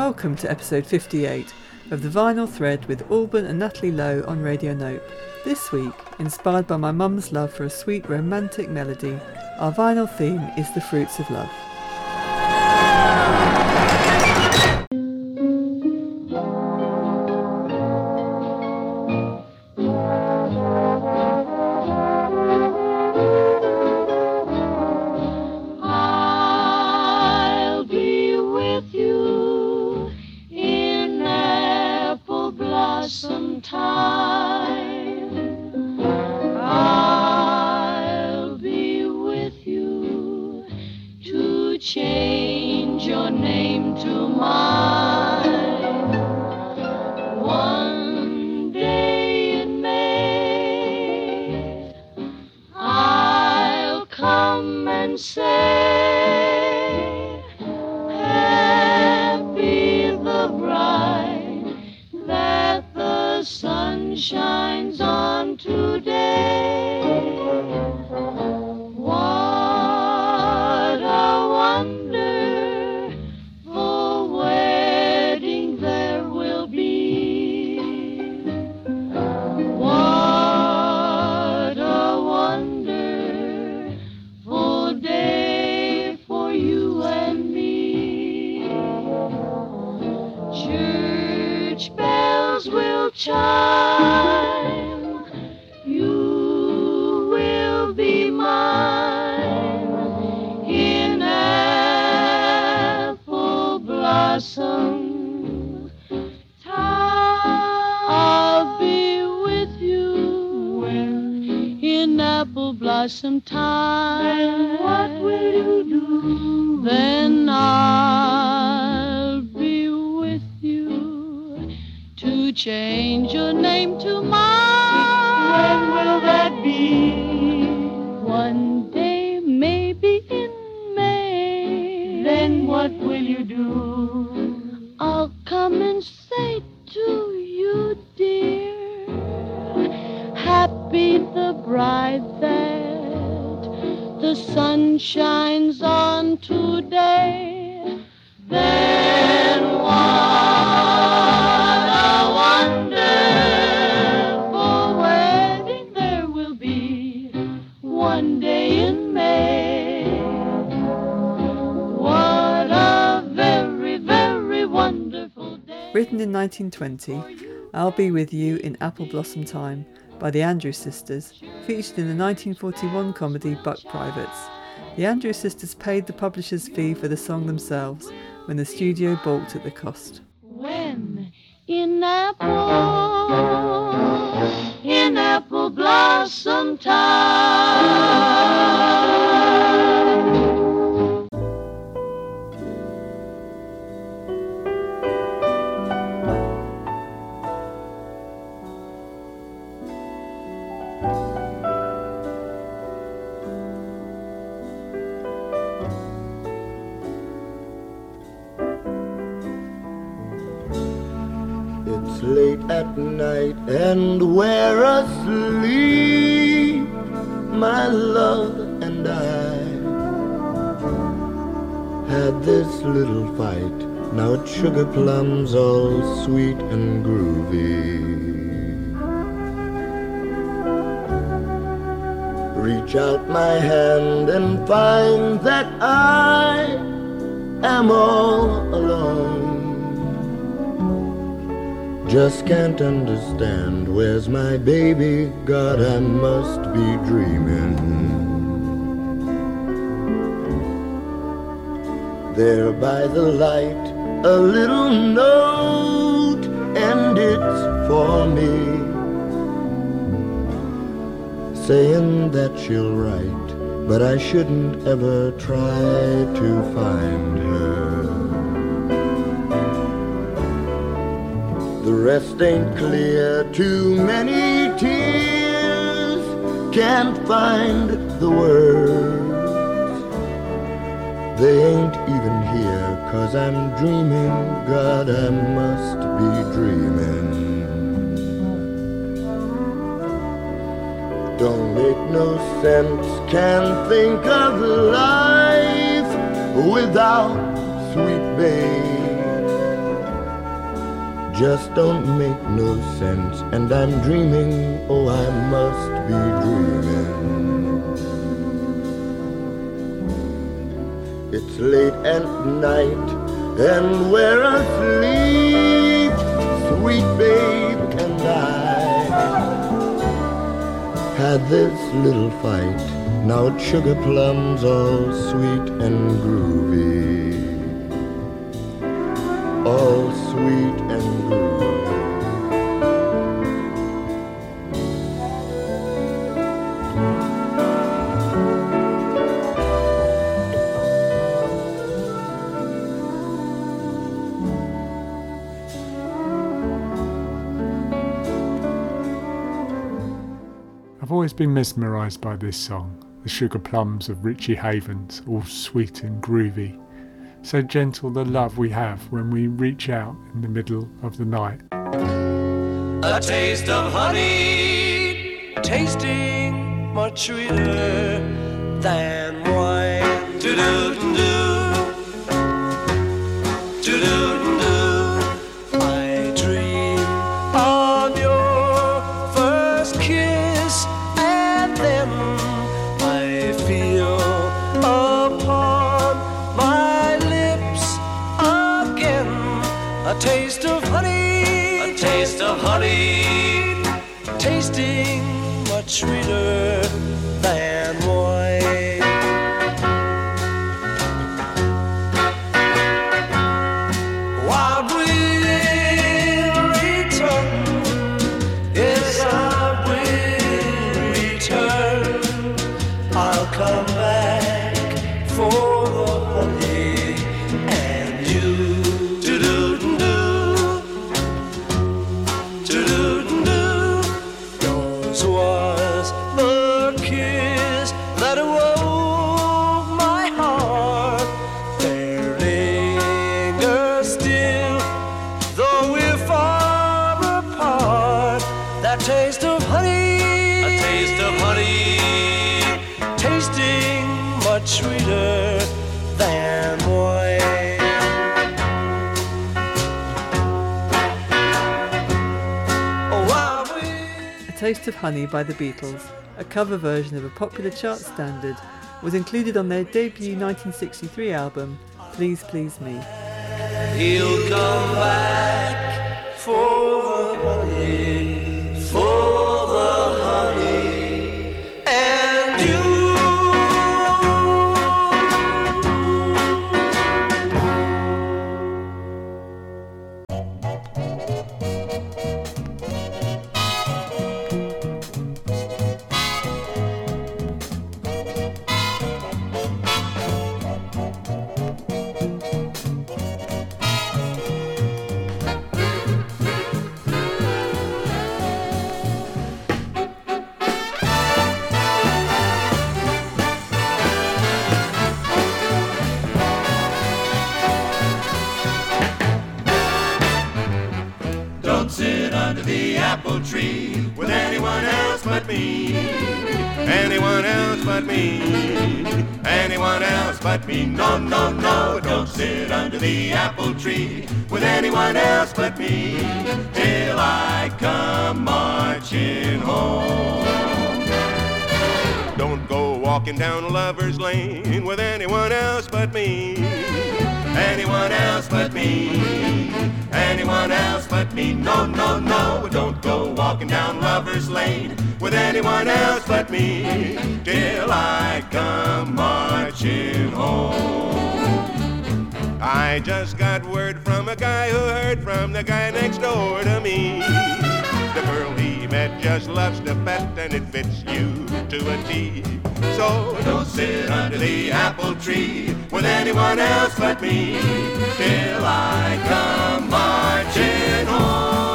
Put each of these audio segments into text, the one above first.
Welcome to episode 58 of The Vinyl Thread with Alban and Natalie Lowe on Radio Nope. This week, inspired by my mum's love for a sweet romantic melody, our vinyl theme is The Fruits of Love. Change your name to mine. One day in May, I'll come and say, happy the bride that the sun shines on today. Chime, you will be mine in apple blossom time. I'll be with you in apple blossom time. Then what will you do? Then I'll be with you to change your name to mine. When will that be? One day, maybe in May. Then what will you do? I'll come and say to you, dear, happy the bride that the sun shines on today. Then one day in May. What a very, very wonderful day. Written in 1920, I'll Be With You in Apple Blossom Time by the Andrews Sisters, featured in the 1941 comedy Buck Privates. The Andrews Sisters paid the publisher's fee for the song themselves when the studio balked at the cost. When in apple blossom time. It's late at night and we're asleep, my love and I had this little fight. Now it's sugar plums all sweet and groovy. Reach out my hand and find that I am all alone. Just can't understand, where's my baby? God, I must be dreaming. There by the light, a little note, and it's for me, saying that she'll write, but I shouldn't ever try to find her. The rest ain't clear, too many tears, can't find the words. They ain't even here, 'cause I'm dreaming, God, I must be dreaming. Don't make no sense, can't think of life without sweet babe. just don't make no sense. And I'm dreaming, oh, I must be dreaming. It's late at night and we're asleep, sweet babe and I had this little fight. Now it's sugar plums all sweet and groovy, all sweet and groovy. I've always been mesmerised by this song, the sugar plums of Richie Havens, all sweet and groovy. So gentle the love we have when we reach out in the middle of the night. A taste of honey, tasting much sweeter than wine. Do-do-do-do, do-do-do. I dream of your first kiss, and then I feel upon my lips again a taste of honey, a taste of honey, tasting much sweeter than wine. Wild will return, yes I will return. I'll come back for the honey and you. Do-do-do-do, do-do-do-do. Yours was the kiss that awoke my heart. There lingers still, though we're far apart, that taste of honey, a taste of honey, tasting much sweeter than wine. Oh, I will. A Taste of Honey by the Beatles, a cover version of a popular chart standard, was included on their debut 1963 album, Please Please Me. He'll come back for the honey, for the honey, and you. Don't sit under the apple tree with anyone else but me. Anyone else but me. Anyone else but me. No, no, no. Don't sit under the apple tree with anyone else but me till I come marching home. Don't go walking down a lover's lane with anyone else but me. Anyone else but me. Anyone else but me. No, no, no. Don't go walking down lover's lane with anyone else but me till I come marching home. I just got word from a guy who heard from the guy next door to me. The girl he met just loves to pet and it fits you to a T. So don't sit under the apple tree with anyone else but me till I come marching home.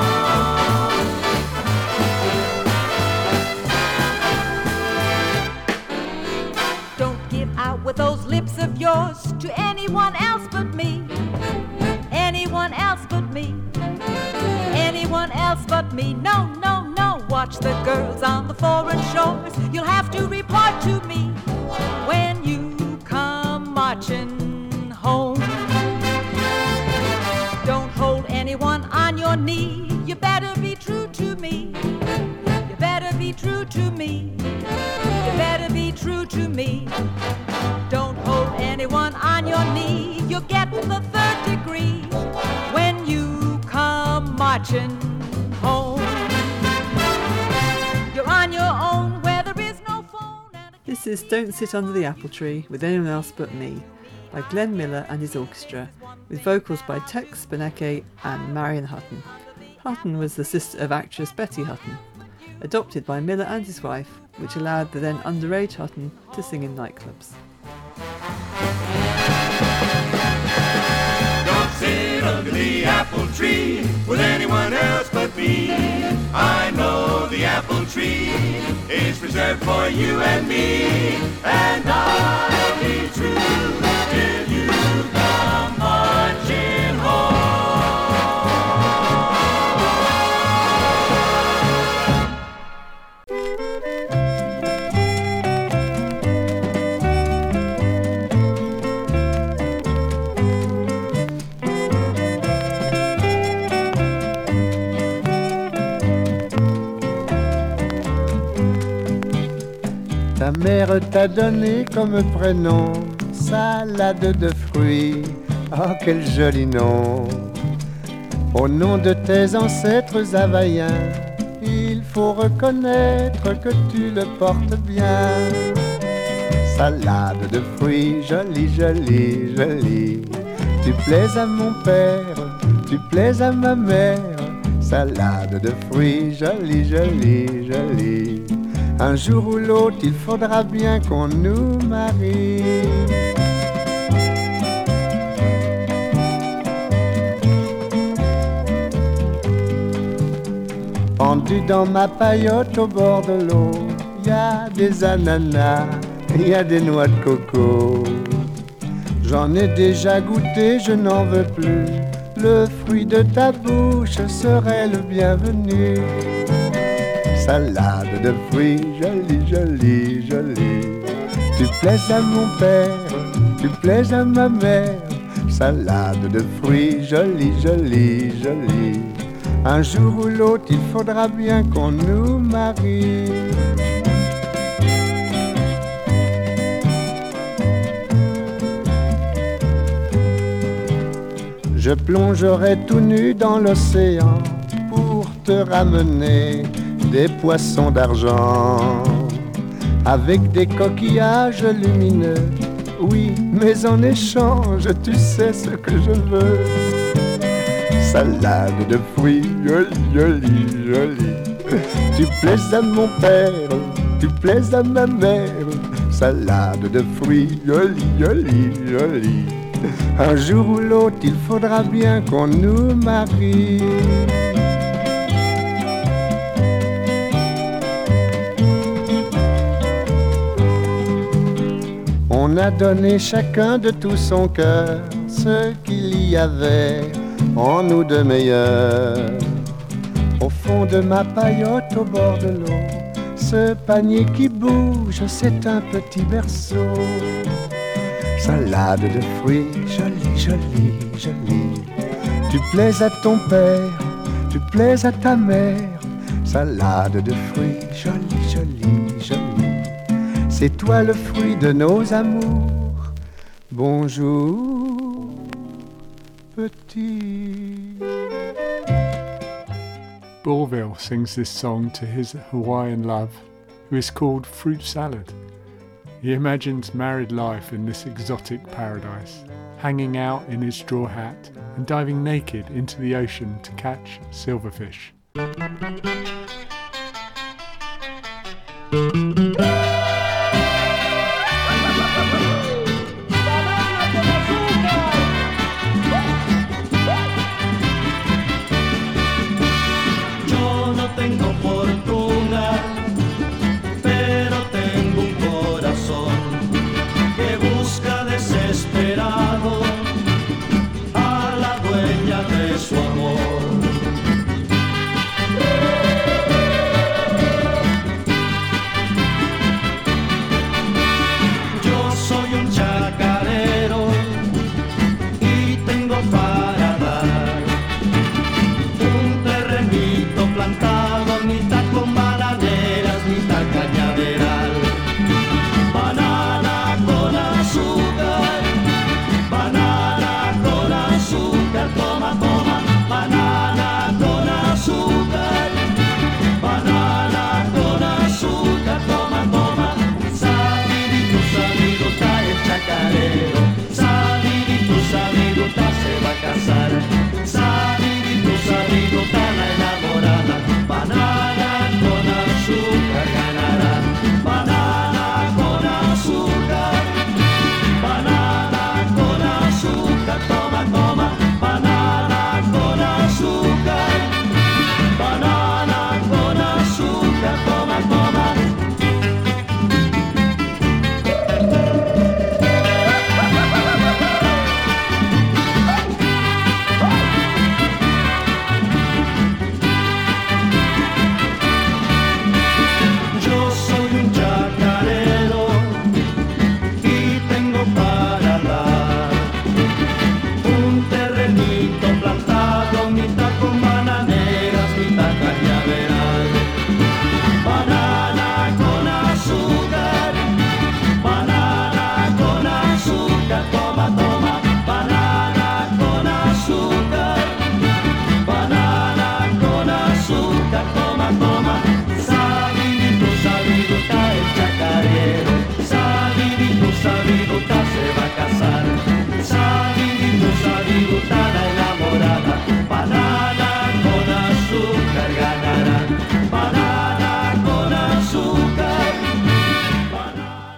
Don't give out with those lips of yours to anyone else but me. Anyone else but me. Anyone else but me. No, no, no. Watch the girls on the foreign shores. You'll have to report to me when you come marching home. Don't hold anyone on your knee. You better be true to me. You better be true to me. You better be true to me. Don't hold anyone on your knee. You'll get the third degree when you come marching home. You're on your own where there is no phone. This is Don't Sit Under the Apple Tree with Anyone Else But Me by Glenn Miller and his orchestra, with vocals by Tex Spaneke and Marion Hutton. Hutton was the sister of actress Betty Hutton, adopted by Miller and his wife, which allowed the then underage Hutton to sing in nightclubs. Don't sit under the apple tree with anyone else but me. I know the apple tree is reserved for you and me, and I'll be true till you come marching home. Ta mère t'a donné comme prénom salade de fruits. Oh, quel joli nom! Au nom de tes ancêtres havaïens, il faut reconnaître que tu le portes bien. Salade de fruits, jolie, jolie, jolie. Tu plais à mon père, tu plais à ma mère. Salade de fruits, jolie, jolie, jolie. Un jour ou l'autre, il faudra bien qu'on nous marie. Pendu dans ma paillote au bord de l'eau, y a des ananas, y a des noix de coco. J'en ai déjà goûté, je n'en veux plus. Le fruit de ta bouche serait le bienvenu. Salade de fruits, jolie, jolie, jolie. Tu plais à mon père, tu plais à ma mère. Salade de fruits, jolie, jolie, jolie. Un jour ou l'autre, il faudra bien qu'on nous marie. Je plongerai tout nu dans l'océan pour te ramener des poissons d'argent avec des coquillages lumineux. Oui, mais en échange, tu sais ce que je veux. Salade de fruits, jolie, jolie, jolie. Tu plais à mon père, tu plais à ma mère. Salade de fruits, jolie, jolie, jolie. Un jour ou l'autre, il faudra bien qu'on nous marie. On a donné chacun de tout son cœur ce qu'il y avait en nous de meilleur. Au fond de ma paillote au bord de l'eau, ce panier qui bouge, c'est un petit berceau. Salade de fruits, jolie, jolie, jolie. Tu plais à ton père, tu plais à ta mère. Salade de fruits, jolie, jolie, jolie. C'est toi le fruit de nos amours. Bonjour, petit. Bourvil sings this song to his Hawaiian love, who is called Fruit Salad. He imagines married life in this exotic paradise, hanging out in his straw hat and diving naked into the ocean to catch silverfish. Yo no tengo fortuna, pero tengo un corazón que busca desesperado a la dueña de su amor.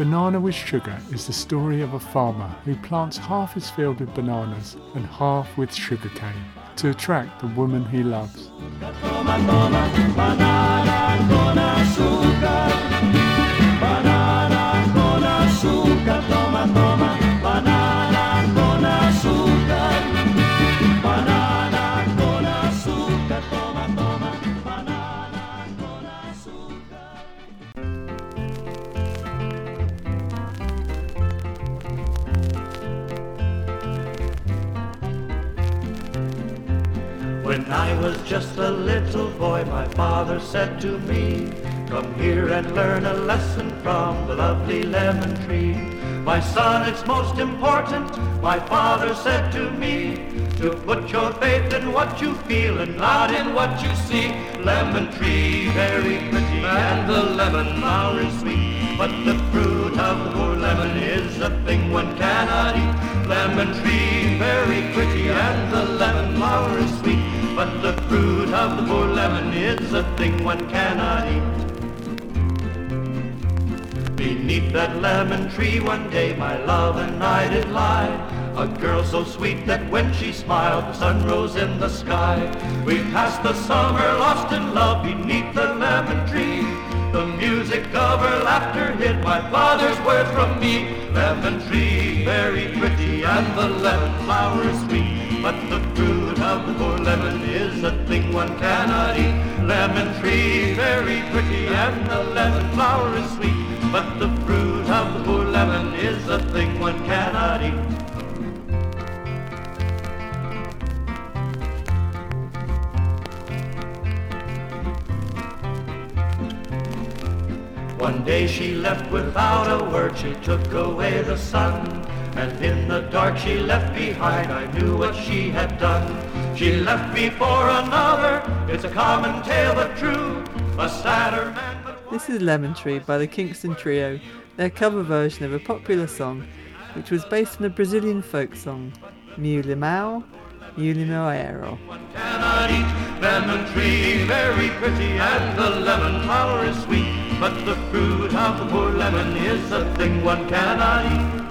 Banana with Sugar is the story of a farmer who plants half his field with bananas and half with sugarcane to attract the woman he loves. Toma, toma, banana con azúcar. Banana con azúcar. Toma, toma, banana con azúcar. Banana con azúcar. Toma, toma, banana con azúcar. When I was just a little boy, my father said to me, "Come here and learn a lesson from the lovely lemon tree." "My son, it's most important," my father said to me, "to put your faith in what you feel and not in what you see." Lemon tree, very pretty, and the lemon flower is sweet, but the fruit of the poor lemon is a thing one cannot eat. Lemon tree, very pretty, and the lemon flower is sweet, but the fruit of the poor lemon is a thing one cannot eat. Beneath that lemon tree one day my love and I did lie, a girl so sweet that when she smiled the sun rose in the sky. We passed the summer lost in love beneath the lemon tree. The music of her laughter hid my father's words from me. Lemon tree, very pretty, and the lemon flower is sweet, but the fruit of the poor lemon is a thing one cannot eat. Lemon tree, very pretty, and the lemon flower is sweet, but the fruit of the poor lemon is a thing one cannot eat. One day she left without a word, she took away the sun, and in the dark she left behind, I knew what she had done. She left me for another, it's a common tale but true, a sadder man but one. This is Lemon Tree by the Kingston Trio, their cover version of a popular song which was based on a Brazilian folk song, Meu Limão, Meu Limoeiro. One cannot eat lemon tree, very pretty, and the lemon flower is sweet, but the fruit of the poor lemon is a thing one cannot eat.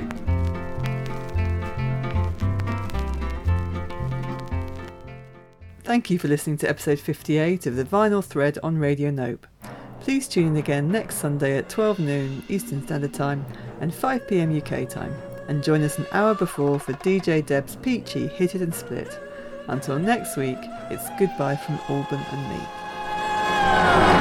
Thank you for listening to episode 58 of The Vinyl Thread on Radio Nope. Please tune in again next Sunday at 12 noon Eastern Standard Time and 5 PM UK time, and join us an hour before for DJ Deb's peachy Hit It and Split. Until next week, it's goodbye from Alban and me.